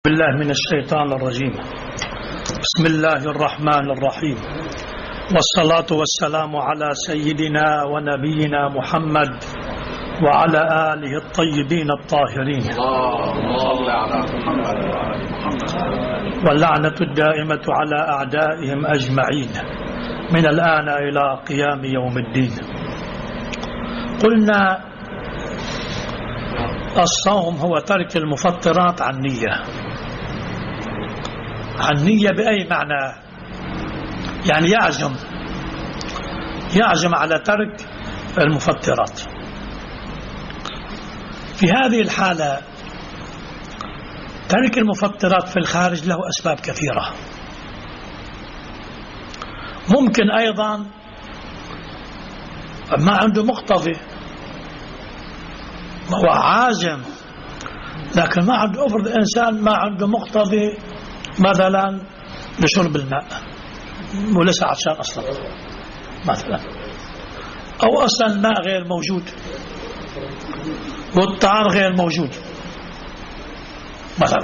بالله من الشيطان الرجيم. بسم الله الرحمن الرحيم، والصلاة والسلام على سيدنا ونبينا محمد وعلى آله الطيبين الطاهرين، واللعنة الدائمة على أعدائهم أجمعين من الآن إلى قيام يوم الدين. قلنا الصوم هو ترك المفطرات عن نية. عن نية بأي معنى؟ يعني يعزم على ترك المفطرات. في هذه الحالة ترك المفطرات في الخارج له أسباب كثيرة. ممكن أيضا ما عنده مقتضي، هو عازم لكن ما عنده، أفرض إنسان ما عنده مقتضي مثلا لشرب الماء وليس عطشان أصلا مثلا، أو أصلا الماء غير موجود والطعام غير موجود مثلا.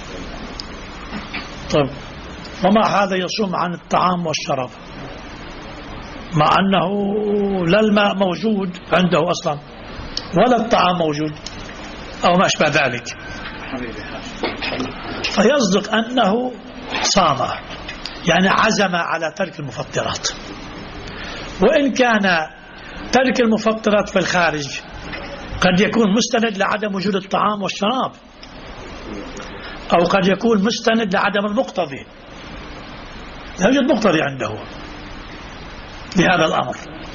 طيب ومع هذا يصوم عن الطعام والشراب مع أنه لا الماء موجود عنده أصلا ولا الطعام موجود أو ما أشبه ذلك، فيصدق أنه صام، يعني عزم على ترك المفطرات. وإن كان ترك المفطرات في الخارج قد يكون مستند لعدم وجود الطعام والشراب، أو قد يكون مستند لعدم المقتضي، لا يوجد مقتضي عنده لهذا الأمر،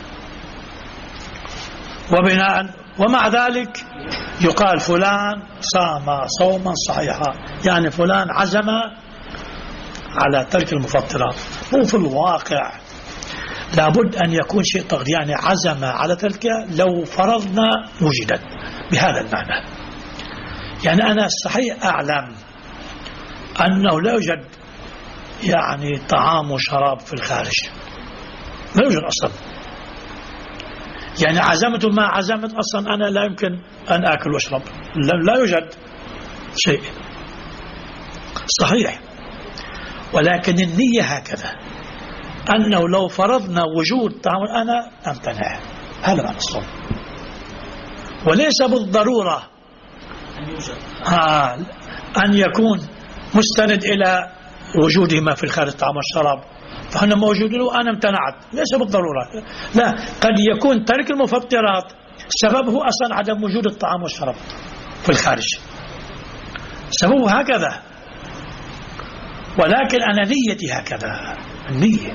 ومع ذلك يقال فلان صام صوما صحيحا، يعني فلان عزم على ترك المفطرات. وفي الواقع لابد أن يكون شيء تقدير، يعني عزم على تركها لو فرضنا وجدت بهذا المعنى. يعني أنا صحيح أعلم أنه لا يوجد يعني طعام وشراب في الخارج، لا يوجد أصلا، يعني عزمت ما عزمت أصلا أنا لا يمكن أن أكل وأشرب، لا يوجد شيء صحيح. ولكن النية هكذا، أنه لو فرضنا وجود طعام أنا أمتنع، هذا معنى الصوم. وليس بالضرورة أن يكون مستند إلى وجودهما في الخارج الطعام والشراب فهنا موجودين وأنا امتنعت، ليس بالضرورة. لا، قد يكون ترك المفطرات سببه أصلا عدم وجود الطعام والشراب في الخارج، سببه هكذا، ولكن أنا نيتي هكذا، النية.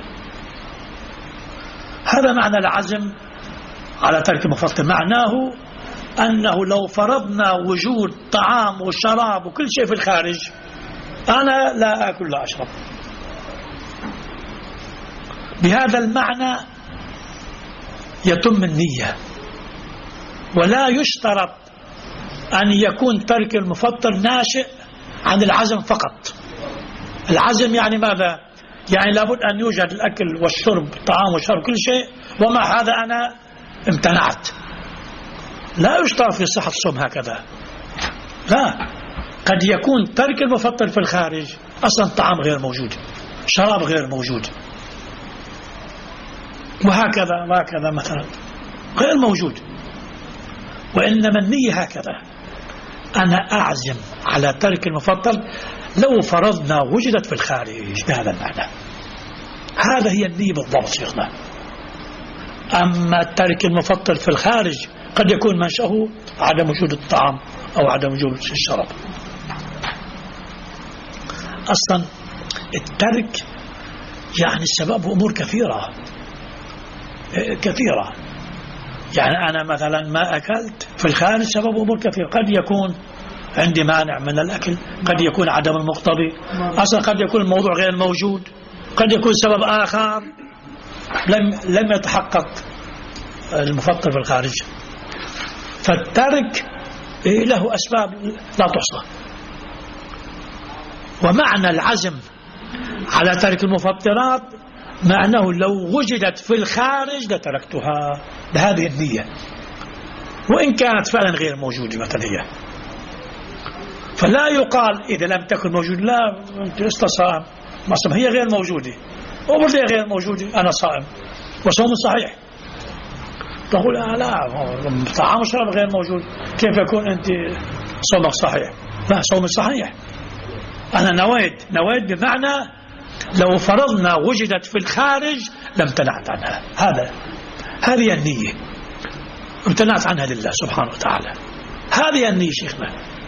هذا معنى العزم على ترك المفطر، معناه أنه لو فرضنا وجود طعام وشراب وكل شيء في الخارج أنا لا أكل لا أشرب. بهذا المعنى يتم النية، ولا يشترط أن يكون ترك المفطر ناشئ عن العزم فقط. العزم يعني ماذا؟ يعني لابد أن يوجد الأكل والشرب، طعام وشرب كل شيء، ومع هذا أنا امتنعت. لا يشترط في صحة الصوم هكذا، لا، قد يكون ترك المفطر في الخارج أصلا طعام غير موجود، شراب غير موجود، وهكذا مثلا غير موجود. وإنما النية هكذا، أنا أعزم على ترك المفطر لو فرضنا وجدت في الخارج، بهذا المعنى. هذا هي النية بالضبط شيخنا. أما ترك المفطر في الخارج قد يكون منشأه عدم وجود الطعام أو عدم وجود الشراب. أصلا الترك يعني السبب أمور كثيرة، يعني أنا مثلا ما أكلت في الخارج سبب أمور كثيرة. قد يكون عندي مانع من الأكل، قد يكون عدم المقتضي، أصلا قد يكون الموضوع غير موجود، قد يكون سبب آخر لم يتحقق المفطر في الخارج. فالترك له أسباب لا تحصى. ومعنى العزم على ترك المفطرات معناه لو وجدت في الخارج لتركتها بهذه النية، وإن كانت فعلا غير موجودة مثلا هي. فلا يقال إذا لم تكن موجود لا أنت صائم، ما هي غير موجودة وبرضه غير موجودة أنا صائم وصوم صحيح. تقول لا طعام وشراب غير موجود كيف يكون أنت صومك صحيح؟ لا صوم صحيح. أنا نويت بمعنى لو فرضنا وجدت في الخارج لم تنعت عنها. هذه النية امتنعت عنها لله سبحانه وتعالى. هذه النية شيخنا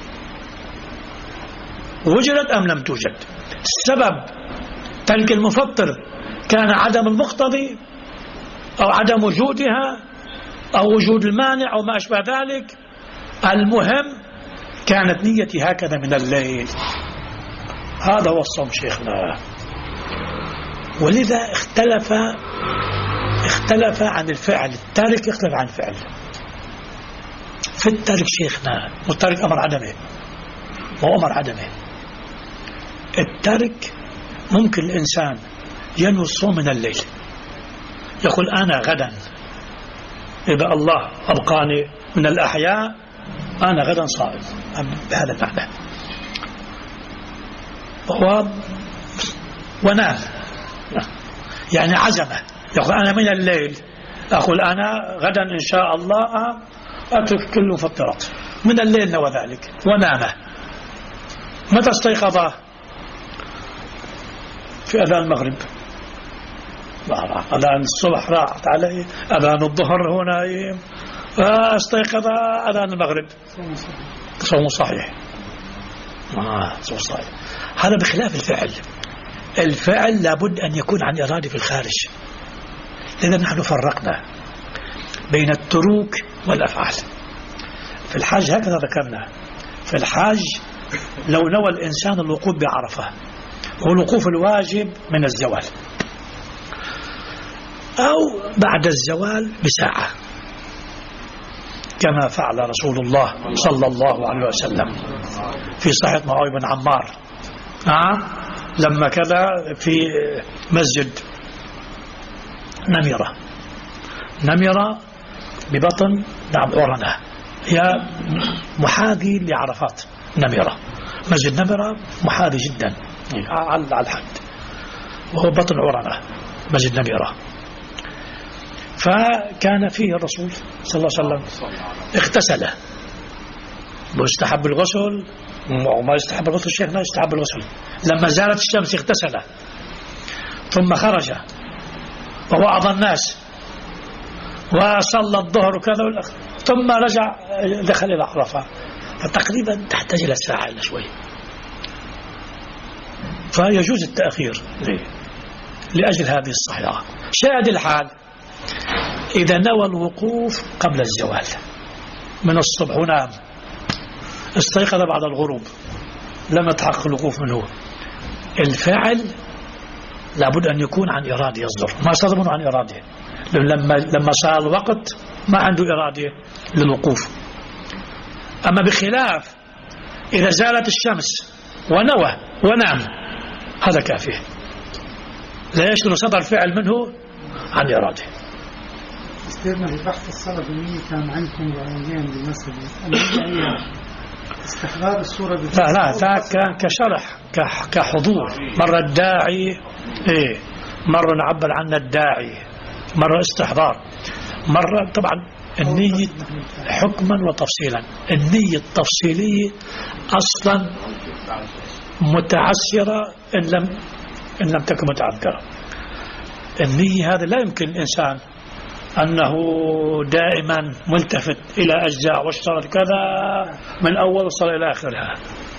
وجدت أم لم توجد. السبب ترك المفطر كان عدم المقتضي أو عدم وجودها أو وجود المانع أو ما أشبه ذلك. المهم كانت نيتي هكذا من الليل. هذا هو الصوم شيخنا. ولذا اختلف عن الفعل. التارك يختلف عن الفعل. في التارك شيخنا والتارك أمر عدمه وأمر عدمه. التارك ممكن الإنسان ينوي الصوم من الليل يقول أنا غدا إذا الله أبقاني من الأحياء أنا غدا صائم بهذا المعنى ونام يعني عزمه يقول أنا من الليل أقول أنا غدا إن شاء الله أترك كل مفطرات من الليل نوى ذلك ونام. متى استيقظ؟ في أذان المغرب. أذان الصبح راحت عليه أذان الظهر هو نايم استيقظ أذان المغرب صوم صحيح. صوم صحيح. هذا بخلاف الفعل. الفعل لابد أن يكون عن إرادة في الخارج. لذا نحن فرقنا بين التروك والأفعال. في الحاج هكذا ذكرنا. في الحاج لو نوى الإنسان الوقوف بعرفة والوقوف الواجب من الزوال أو بعد الزوال بساعة كما فعل رسول الله صلى الله عليه وسلم في صحيح معاوية بن عمار لما كذا في مسجد نمرة ببطن عرنة هي محاذي لعرفات. نمرة مسجد نمرة محاذي جدا على الحد وهو بطن عرنة مسجد نمرة. فكان فيه الرسول صلى الله عليه وسلم اغتسل ويستحب الغسل وما يستحب الغسل الشيخ ما يستحب الغسل. لما زالت الشمس اغتسل ثم خرج ووعظ الناس وصلى الظهر وكذا ثم رجع دخل إلى عرفة. فتقريبا تحتاج إلى ساعة إلا شوي. فيجوز التأخير لأجل هذه الصحيحة. شاهد الحال إذا نوى الوقوف قبل الزوال من الصبح ونام استيقظ بعد الغروب لم يتحقق الوقوف منه. الفاعل لابد أن يكون عن إرادة يصدر ما صدر منه عن إرادة. لما صار الوقت ما عنده إرادة للوقوف. أما بخلاف إذا زالت الشمس ونوى ونام هذا كافيه لا يشغل صدر فعل منه عن إرادة. استاذنا في بحث الصلاة بالنية كان عندكم رأيين بالمسألة استحضار الصورة لا كان كشرح كحضور. مرة الداعي مرة نعبر عنه الداعي مرة استحضار مرة طبعا النية حكما وتفصيلا. النية التفصيلية أصلا متعسرة إن لم تكن متعذرة. النية هذا لا يمكن الإنسان أنه دائما ملتفت إلى أجزاء واشترط كذا من أول وصل إلى آخرها.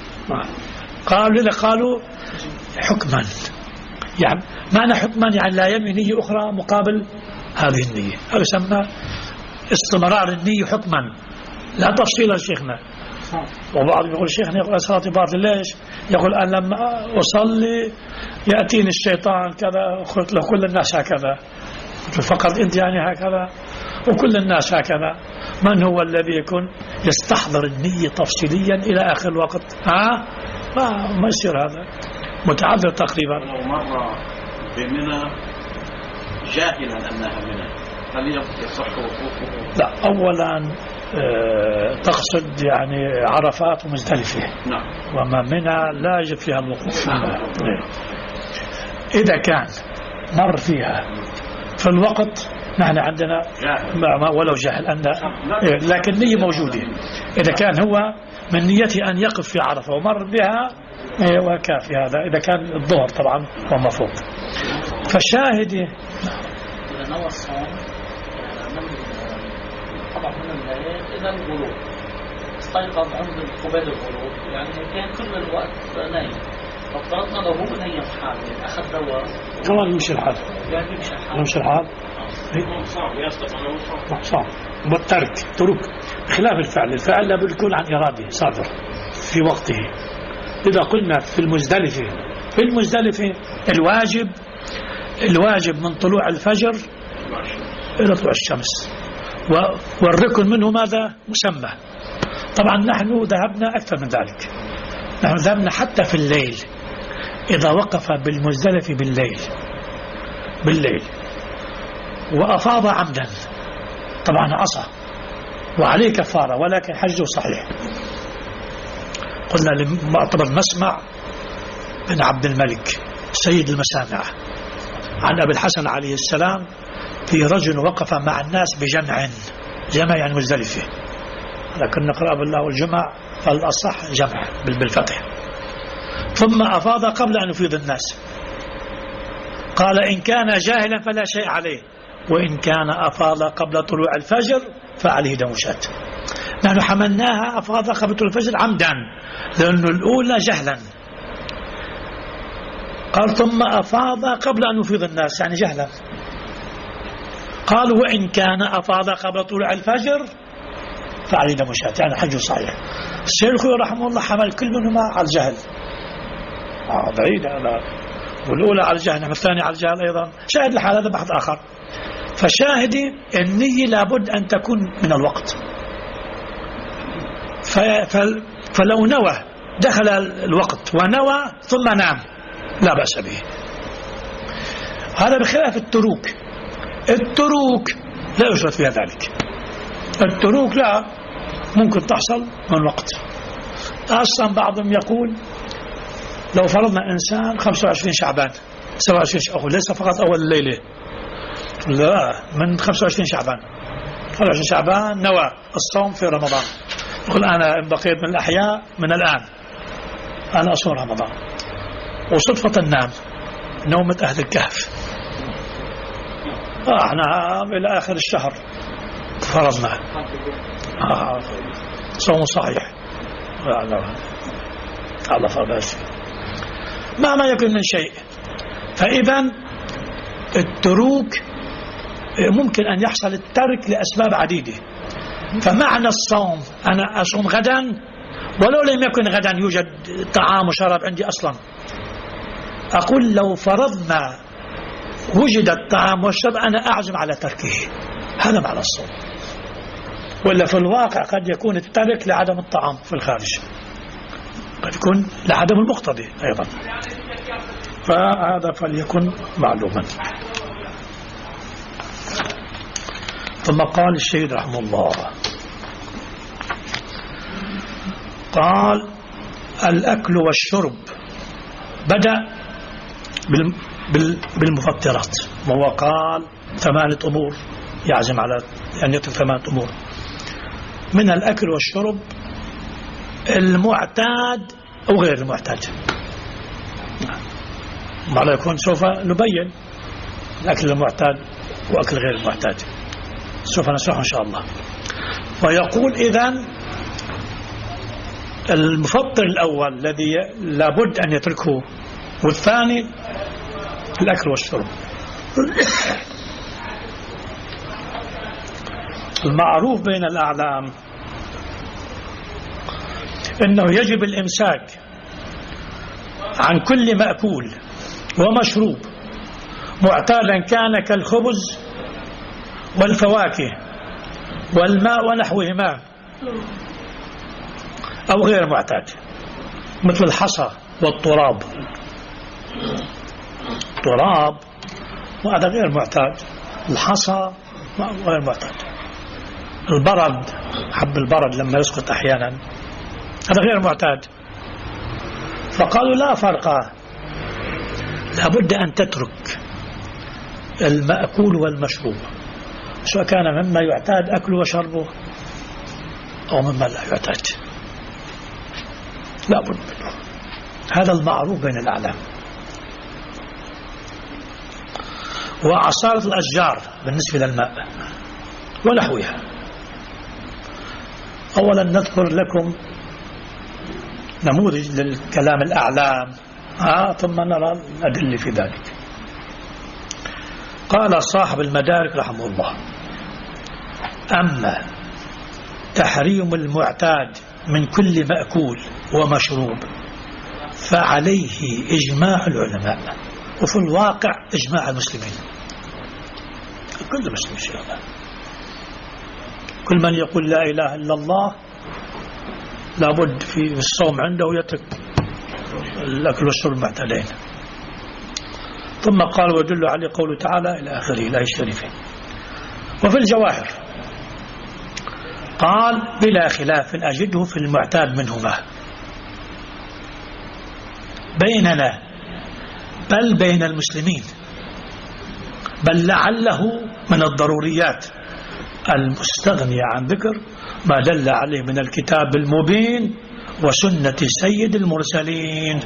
قالوا حكما يعني معنى حكما يعني لا ينوي نية أخرى مقابل هذه النية. هذا يسمى استمرار النية حكما لا تفصيلا شيخنا. وبعض يقول شيخنا يقول صلاة باطل. ليش؟ يقول أن لما أصلي يأتيني الشيطان كذا قلت له كل الناس هكذا فقط أنت يعني هكذا وكل الناس هكذا. من هو الذي يكون يستحضر النية تفصيليا إلى آخر الوقت؟ ما يصير هذا متعذر تقريبا. لو مر بمنى جاهلا أنها منى هل يصح وقوفه؟ لا أولا تقصد يعني عرفات ومزدلفة. نعم. وما منها لا يجب فيها الوقوف. إذا كان مر فيها في الوقت نحن عندنا ولو جهل أن لكن نية موجودة. إذا كان هو من نيته أن يقف في عرفة ومر بها وكافي هذا. إذا كان الظهر طبعا وما فوق. فالشاهد إذا نوى الصوم طبعا من الليل إلى الغروب استيقظ عند قبيل الغروب يعني كان كل الوقت نايم. فافترضنا لو هو نيم حاله أخذ دواء كمان مش الحال. يعني مش الحال. مش الحال. صعب. والترك ترك خلاف الفعل. الفعل لابد يكون عن إرادة صادر في وقته. إذا قلنا في المزدلفة الواجب من طلوع الفجر إلى طلوع الشمس. والركن منه ماذا؟ مسمى. طبعا نحن ذهبنا أكثر من ذلك. نحن ذهبنا حتى في الليل إذا وقف بالمزدلفة بالليل وأفاض عمدا طبعا عصى وعليه كفارة ولكن حجه صحيح. قلنا لمعتبر مسمع بن عبد الملك سيد المسامع عن أبي الحسن عليه السلام في رجل وقف مع الناس جمع يعني مزدلفة، لكن نقرأ بالله والجمع فالأصح جمع بالفتح. ثم أفاض قبل أن يفيض الناس. قال إن كان جاهلا فلا شيء عليه، وإن كان أفاض قبل طلوع الفجر فعليه دم شاة. نحن حملناها أفاض قبل طلوع الفجر عمدا لأنه الأولى جهلا. قال ثم أفاض قبل أن يفيض الناس يعني جهلا. قال وإن كان أفاض قبل طلوع الفجر فعليه دم شاة يعني حج صحيح. الشيخ رحمه الله حمل كل منهما على الجهل. بعيد هذا. والأولى على الجهل والثانية على الجهل أيضا. شاهد الحال هذا بحث آخر. فشاهدي النية لابد أن تكون من الوقت. فلو نوى دخل الوقت ونوى ثم نام لا بأس به. هذا بخلاف التروك لا يشرط فيها ذلك. التروك لا ممكن تحصل من وقت. أصلا بعضهم يقول لو فرضنا إنسان 25 شعبان 27 شعبان ليس فقط أول الليلة، لا من 25 شعبان 25 شعبان نوى الصوم في رمضان. يقول أنا إن بقيت من الأحياء من الآن أنا أصوم رمضان، وصدفة نام نومة أهل الكهف. احنا إلى آخر الشهر فرضنا صوم صحيح على فرض ما يكون من شيء. فإذا التروك ممكن أن يحصل الترك لأسباب عديدة. فمعنى الصوم أنا أصوم غدا ولو لم يكن غدا يوجد طعام وشراب عندي أصلا. أقول لو فرضنا وجد الطعام والشراب أنا أعزم على تركه. هذا معنى الصوم. ولا في الواقع قد يكون الترك لعدم الطعام في الخارج، قد يكون لعدم المقتضي أيضا. فهذا فليكن معلوما. ثم قال الشهيد رحمه الله قال الأكل والشرب بدأ بالمفطرات، وهو قال 8 أمور يعزم على أن يترك 8 أمور. من الأكل والشرب المعتاد أو غير المعتاد. ما يكون سوف نبين الأكل المعتاد وأكل غير المعتاد، سوف نشرح إن شاء الله. ويقول إذن المفطر الأول الذي لابد أن يتركه، والثاني الأكل والشرب. المعروف بين الأعلام أنه يجب الإمساك عن كل مأكول ومشروب معتادا كان كالخبز والفواكه والماء ونحوهما، أو غير معتاد مثل الحصى والتراب. التراب وهذا غير معتاد، الحصى غير معتاد. البرد، حب البرد لما يسقط أحيانا هذا غير معتاد، فقالوا لا فرق، لابد أن تترك المأكول والمشروب سواء كان مما يعتاد أكله وشربه أو مما لا يعتاد، لابد منه. هذا المعروف بين الأعلام. وعصارة الأشجار بالنسبة للماء ونحوها. أولا نذكر لكم نموذج للكلام الأعلام ثم نرى الأدلة في ذلك. قال صاحب المدارك رحمه الله: أما تحريم المعتاد من كل مأكول ومشروب فعليه إجماع العلماء، وفي الواقع إجماع المسلمين، كل مسلم شاء الله، كل من يقول لا إله إلا الله لابد في الصوم عنده يترك الأكل والشرب المعتادين. ثم قال: ويدل عليه قوله تعالى إلى آخره الآية الشريفة. وفي الجواهر قال: بلا خلاف أجده في المعتاد منهما بيننا بل بين المسلمين، بل لعله من الضروريات المستغنية عن ذكر ما دل عليه من الكتاب المبين وسنة سيد المرسلين،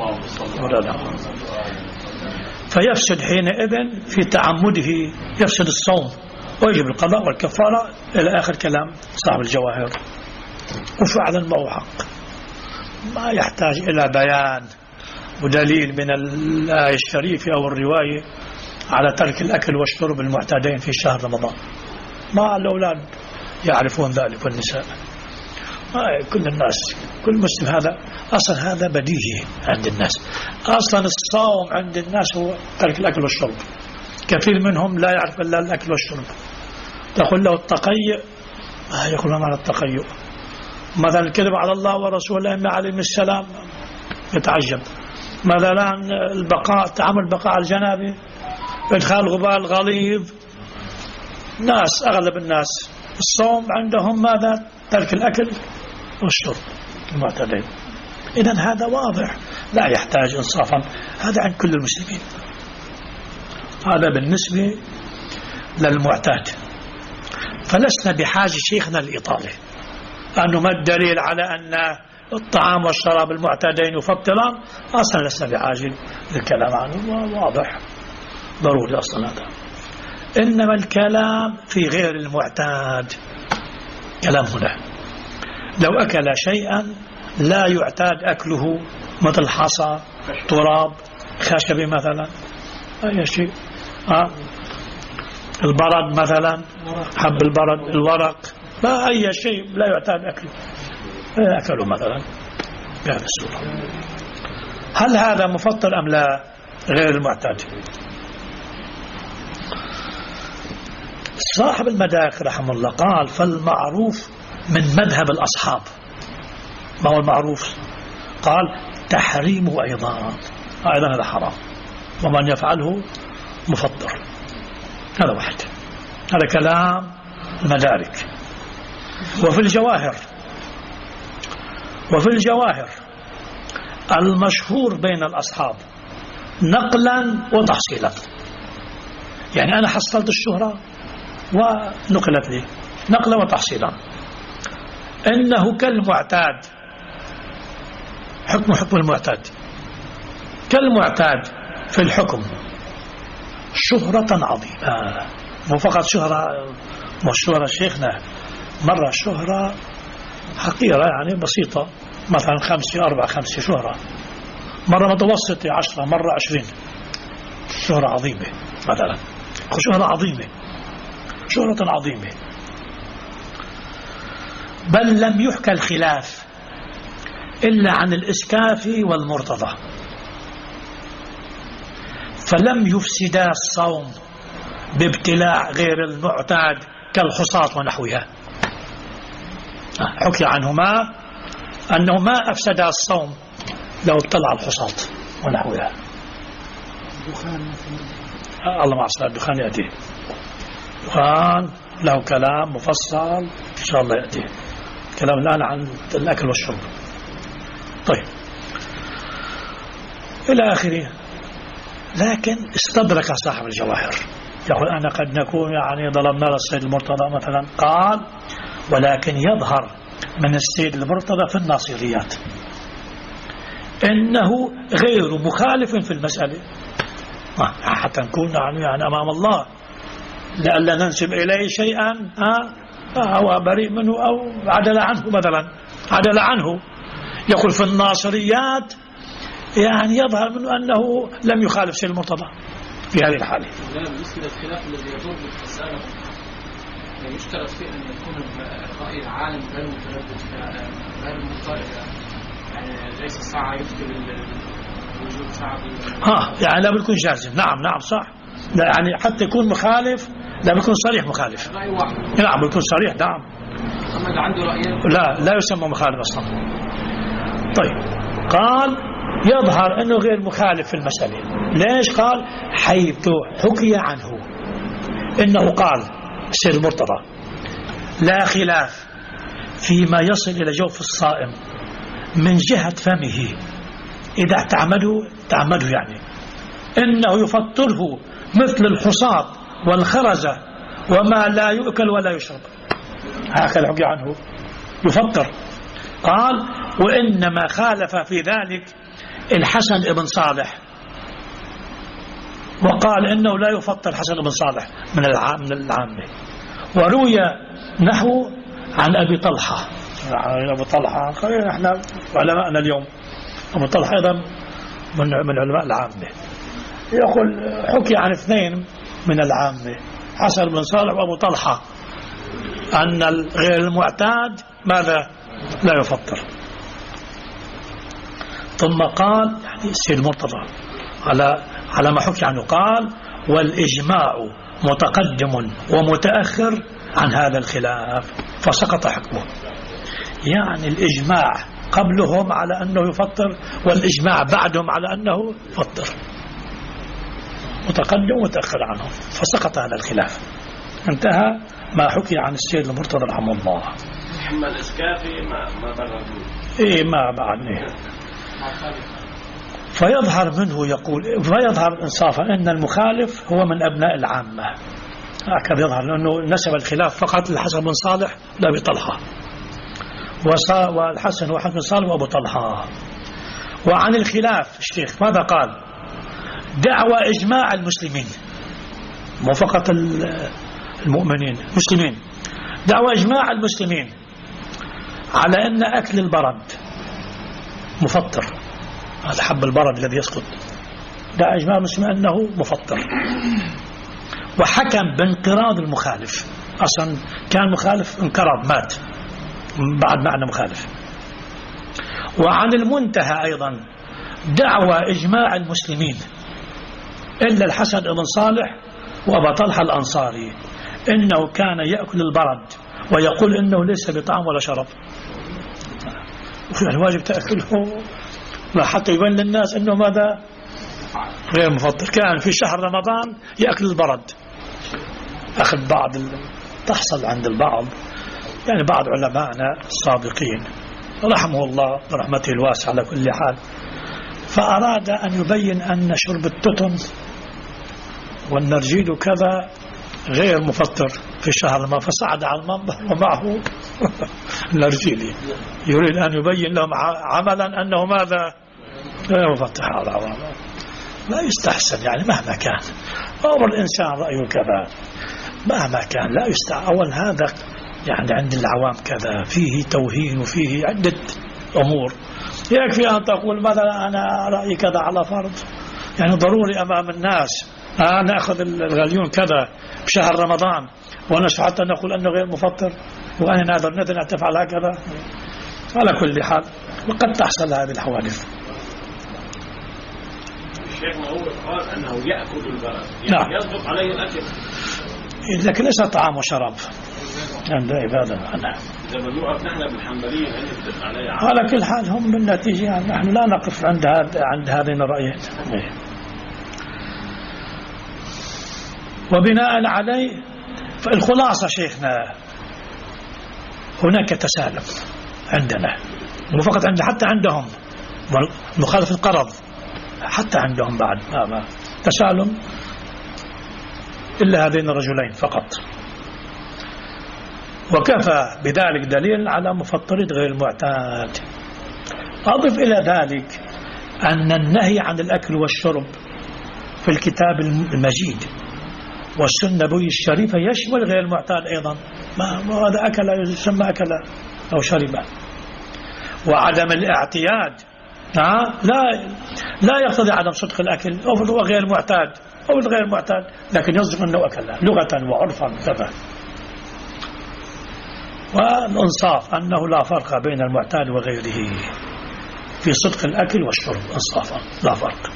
فيفسد حينئذ في تعمده، يفسد الصوم ويجب القضاء والكفارة إلى آخر كلام صاحب الجواهر. وفعلا ما هو حق، ما يحتاج إلى بيان ودليل من الآية الشريفة أو الرواية على ترك الأكل والشرب المعتادين في شهر رمضان. ما الأولاد يعرفون ذلك والنساء، كل الناس، كل مسلم، هذا أصلا هذا بديهي عند الناس. أصلا الصوم عند الناس هو ترك الأكل والشرب. كثير منهم لا يعرف إلا الأكل والشرب. تقول له التقيؤ، ما يقول ما معنى التقيؤ؟ مثلا الكذب على الله ورسوله إما عليهم السلام، يتعجب. مثلا البقاء، تعامل البقاء على الجنابه، إدخال غبار غليظ. ناس، أغلب الناس الصوم عندهم ماذا؟ ترك الأكل والشرب المعتادين. إذن هذا واضح لا يحتاج إنصافا، هذا عند كل المسلمين. هذا بالنسبة للمعتاد. فلسنا بحاجة شيخنا للإطالة أنه ما الدليل على أن الطعام والشراب المعتادين يفطران، أصلا لسنا بحاجة للكلام عنه، واضح ضروري أصلا هذا. إنما الكلام في غير المعتاد. كلام هنا لو أكل شيئا لا يعتاد أكله مثل حصى، تراب، خشبة مثلا، أي شيء، البرد مثلا، حب البرد، الورق، لا أي شيء لا يعتاد أكله أكله مثلا بهذه الصورة. هل هذا مفطر أم لا؟ غير المعتاد. صاحب المدارك رحمه الله قال: فالمعروف من مذهب الأصحاب. ما هو المعروف؟ قال: تحريمه أيضا هذا حرام، ومن يفعله مفطر. هذا واحد، هذا كلام المدارك. وفي الجواهر المشهور بين الأصحاب نقلا وتحصيلا، يعني أنا حصلت الشهرة ونقلت لي نقلا وتحصيلا، إنه كالمعتاد، حكم المعتاد كالمعتاد في الحكم شهرة عظيمة. مو فقط شهرة مشهورة شيخنا، مرة شهرة حقيرة يعني بسيطة، مثلا 5 4 5 شهرة، مرة متوسطة 10، مرة 20. شهرة عظيمة مثلا، شهرة عظيمة، شهرة عظيمة. بل لم يحكى الخلاف إلا عن الإسكافي والمرتضى، فلم يفسدا الصوم بابتلاع غير المعتاد كالحصاة ونحوها. حكي عنهما أنه ما أفسد الصوم لو ابتلع الحصاة ونحوها. الدخان الله مع الصلاة، الدخان يأتي، دخان له كلام مفصل إن شاء الله يأتي كلام الآن عن الأكل والشرب. طيب إلى آخره. لكن استدرك صاحب الجواهر يقول أنا قد نكون يعني ظلمنا للسيد المرتضى مثلا. قال ولكن يظهر من السيد المرتضى في الناصريات إنه غير مخالف في المسألة، حتى نكون يعني أمام الله لألا ننسب إليه شيئا هو بريء منه أو عدل عنه مثلا، عدل عنه. يقول في الناصريات يعني يظهر منه أنه لم يخالف سيد المرتضى في هذه الحالة. بالنسبة للخلاف الذي يدور بالتسامح يشترط فيه أن يكون رأي العالم غير متردد غير مضطرب، يعني ليس ساعة يفتي بالوجود ساعة يعني لا بيكون جازم. نعم صح. لا يعني حتى يكون مخالف لا بيكون صريح مخالف. رأي واحد. نعم بيكون صريح. نعم. أما إذا عنده رأيين لا يسمى مخالف أصلا. طيب قال يظهر أنه غير مخالف في المسألة. ليش؟ قال حيث حكي عنه إنه قال السيد المرتضى لا خلاف فيما يصل إلى جوف الصائم من جهة فمه إذا تعمده يعني إنه يفطره مثل الحصاد والخرزة وما لا يؤكل ولا يشرب. هكذا حكي عنه يفطر. قال وإنما خالف في ذلك الحسن ابن صالح وقال إنه لا يفطر حسن ابن صالح من العامة. وروي نحو عن أبي طلحة. أبو طلحة احنا علماءنا اليوم أبو طلحة أيضا من علماء العامة. يقول حكي عن اثنين من العامة حسن بن صالح وأبو طلحة أن غير المعتاد ماذا لا يفطر. ثم قال يعني السيد المرتضى على ما حكي عنه قال والإجماع متقدم ومتأخر عن هذا الخلاف فسقط حكمه. يعني الإجماع قبلهم على أنه يفطر والإجماع بعدهم على أنه يفطر متقدم ومتأخر عنهم فسقط هذا الخلاف. انتهى ما حكي عن السيد المرتضى رحمه الله. أما الإسكافي ما بردوه ما بعدني. فيظهر منه يقول فيظهر إنصافا أن المخالف هو من أبناء العامة. هكذا يظهر لأنه نسب الخلاف فقط للحسن بن صالح لأبي طلحة والحسن وحسن بن صالح وأبو طلحة. وعن الخلاف الشيخ ماذا قال؟ دعوى إجماع المسلمين مو فقط المؤمنين المسلمين. دعوى إجماع المسلمين على أن أكل البرد مفطر. هذا حب البرد الذي يسقط دعوى إجماع المسلمين أنه مفطر. وحكم بانقراض المخالف. أصلا كان مخالف انقرض مات بعد معنى مخالف. وعن المنتهى أيضا دعوى إجماع المسلمين إلا الحسن بن صالح وأبا طلحة الأنصاري إنه كان يأكل البرد ويقول إنه ليس بطعم ولا شرب. الواجب تأكله حتى يبين للناس إنه ماذا غير مفطر. كان في شهر رمضان يأكل البرد. أخذ بعض تحصل عند البعض يعني بعض علمائنا السابقين رحمه الله برحمته الواسعة على كل حال فأراد أن يبين أن شرب التتن والنرجيل كذا غير مفطر في الشهر ما فصعد على المنبر ومعه النرجيل يريد أن يبين لهم عملا أنه ماذا غير مفطر. لا يستحسن يعني مهما كان أمر الإنسان رأيه كذا مهما كان لا يستحسن. أول هذا يعني عند العوام كذا فيه توهين وفيه عدة أمور. يكفي أن تقول مثلا أنا رأيي كذا على فرض يعني ضروري أمام الناس نأخذ الغليون كذا بشهر رمضان ونشر حتى نقول أنه غير مفطر وأنا نادر أن تفعل هكذا. على كل حال وقد تحصل هذه الحوادث. الشيخ هو قال أنه يأكل البرد يعني يصدق عليه الأكل لكن ليس طعام وشراب عند عبادة عنها. إذا بنوقف نحن بالحنبلية على كل حال هم بالنتيجة يعني نحن لا نقف عند هذين الرأيين. وبناء عليه فالخلاصة شيخنا هناك تسالم عندنا، مو فقط عند حتى عندهم مخالفة القرض، حتى عندهم بعد تسالم إلا هذين الرجلين فقط. وكفى بذلك دليل على مفطرة غير المعتاد. أضف إلى ذلك أن النهي عن الأكل والشرب في الكتاب المجيد والسنة النبوية الشريفة يشمل غير المعتاد أيضا. هذا أكل يسمى أكل أو شرب. وعدم الاعتياد لا يقتضي عدم صدق الأكل أو غير معتاد أو الغير معتاد، لكن يصدق أنه أكل لغة وعرفا كذا. والإنصاف أنه لا فرق بين المعتاد وغيره في صدق الأكل والشرب، إنصافا لا فرق.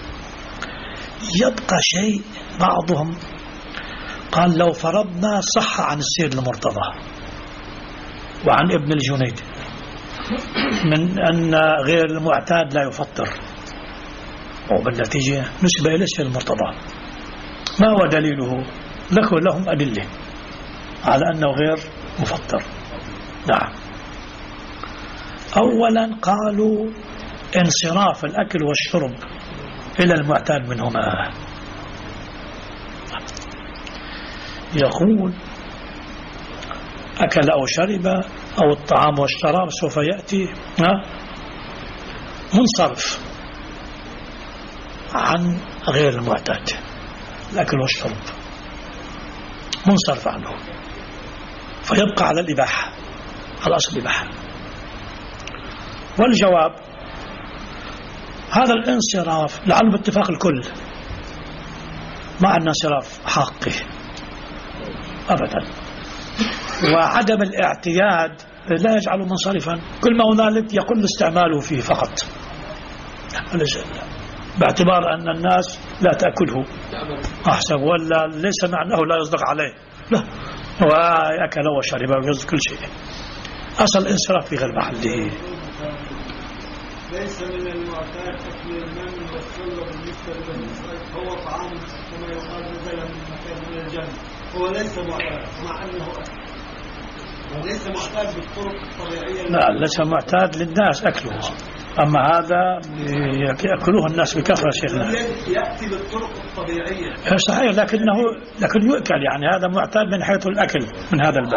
يبقى شيء بعضهم قال لو فرضنا صح عن السيد المرتضى وعن ابن الجنيد من أن غير المعتاد لا يفطر، وبالنتيجة نسبة إلى السيد المرتضى. ما هو دليله؟ لهم أدلة على أنه غير مفطر. نعم. أولا قالوا انصراف الأكل والشرب إلى المعتاد منهما. يقول أكل أو شرب أو الطعام والشراب سوف يأتي منصرف عن غير المعتاد، الأكل والشرب منصرف عنه، فيبقى على الإباحة، على أصل الإباحة. والجواب هذا الانصراف لعله باتفاق الكل، مع الانصراف حقه أبدا. وعدم الاعتياد لا يجعله منصرفا، كل ما هنالك يقل استعماله فيه فقط، باعتبار أن الناس لا تأكله أحسن، ولا ليس معناه لا يصدق عليه، لا، وأكل وشرب ويصدق كل شيء. أصل الانصراف في غير محله. ليس من المعتاد أكل المن والسلة بالنسبة للمسألة، هو طعام كما يقال نزل من مكان من الجنة، هو ليس معتاد مع أنه أكل، وليس معتاد بالطرق الطبيعية. لا، ليس معتاد للناس أكله، أما هذا يأكله الناس بكثرة شيخنا. يأتي بالطرق الطبيعية صحيح، لكن يؤكل، يعني هذا معتاد من حيث الأكل من هذا الباب.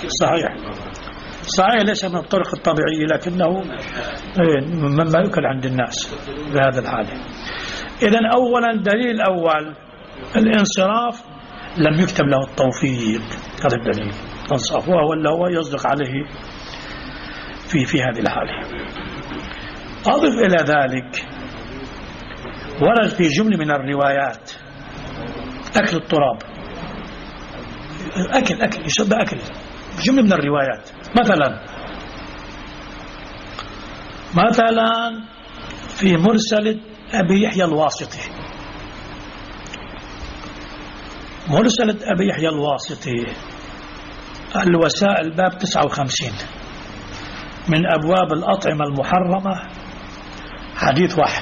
صحيح ليس من الطرق الطبيعية، لكنه مما يؤكل عند الناس بهذا الحالة. إذن أولا دليل أول الانصراف لم يكتب له التوفيق، هذا الدليل انصاف، وهو يصدق عليه في هذه الحالة. أضف إلى ذلك ورد في جملة من الروايات أكل التراب، أكل يشبه أكل، جملة من الروايات. مثلا في مرسل أبي يحيى الواسطي، مرسل أبي يحيى الواسطي الوسائل باب 59 من أبواب الأطعمة المحرمة، حديث واحد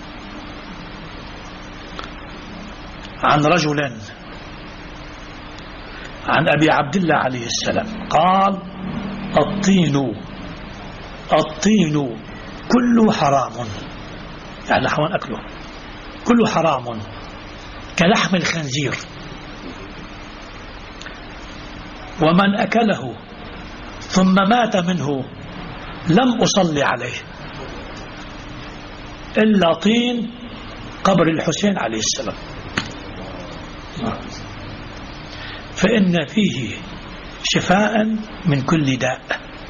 عن رجل عن أبي عبد الله عليه السلام قال الطين كله حرام، يعني حيوان أكله كله حرام كلحم الخنزير، ومن أكله ثم مات منه لم أصلي عليه إلا طين قبر الحسين عليه السلام، فإن فيه شفاء من كل داء،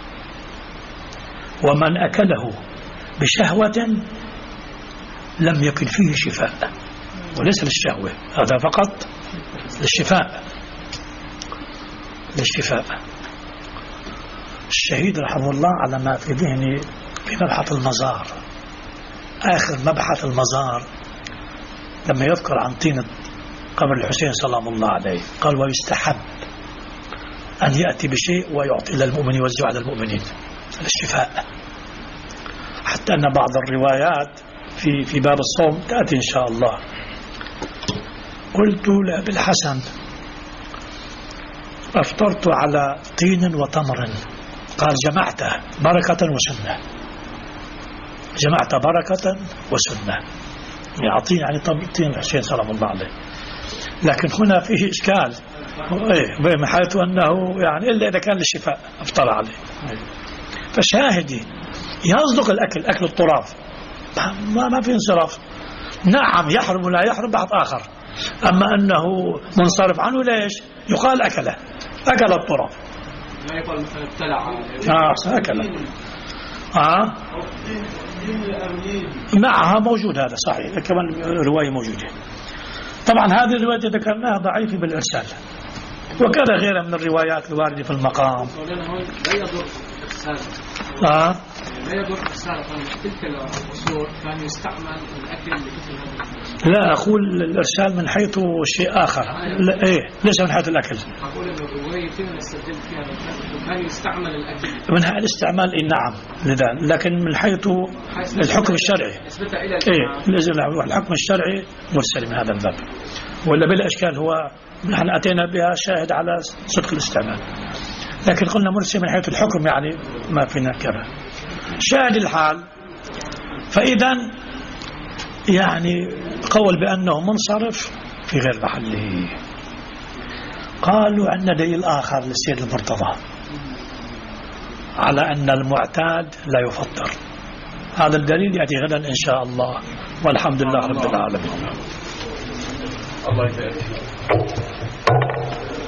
ومن أكله بشهوة لم يكن فيه شفاء، وليس للشهوة، هذا فقط للشفاء. الشهيد رحمه الله على ما في ذهني في مبحث المزار، آخر مبحث المزار لما يذكر عن طين قبر الحسين سلام الله عليه قال ويستحب أن يأتي بشيء ويعطي للمؤمن يوزع على المؤمنين الشفاء، حتى أن بعض الروايات في باب الصوم تأتي إن شاء الله. قلت لأبي الحسن أفطرت على طين وتمر. قال جمعت بركة وسنة، جمعت بركة وسنة، يعطين يعني طين الحسين سلام الله عليه. لكن هنا فيه إشكال من حيث أنه يعني إلا إذا كان للشفاء أفطر عليه. فشاهدي يصدق الأكل، أكل الطراف ما في انصراف. نعم يحرم ولا يحرم بعض آخر، أما أنه منصرف عنه ليش يقال أكله، أكل الطراف، لا يقال مثلا ابتلع أكله. معها موجود هذا صحيح، كمان رواية موجودة. طبعا هذه الرواية ذكرناها ضعيفة بالإرسال، وكذا غيرها من الروايات الواردة في المقام. لا يضر لا يضر الرسالة. تلك الأصول كان يستعمل الأكل لكثل هذا. لا أقول الإرسال من حيث شيء آخر. ليس من حيث الأكل. أقول إن الرواية فينا نستدل فيها كان يستعمل الأكل من هذا الاستعمال نعم لذا، لكن من حيث الحكم الشرعي الحكم الشرعي مرسل من هذا الباب، ولا بلا إشكال هو نحن أتينا بها شاهد على صدق الاستعمال، لكن قلنا مرسل من حيث الحكم يعني ما فينا كذا شاهد الحال. فإذا يعني قول بأنه منصرف في غير محله. قالوا عندنا دليل آخر للسيد المرتضى على أن المعتاد لا يفطر. هذا الدليل يأتي غدا إن شاء الله، والحمد لله رب العالمين. الله يبارك.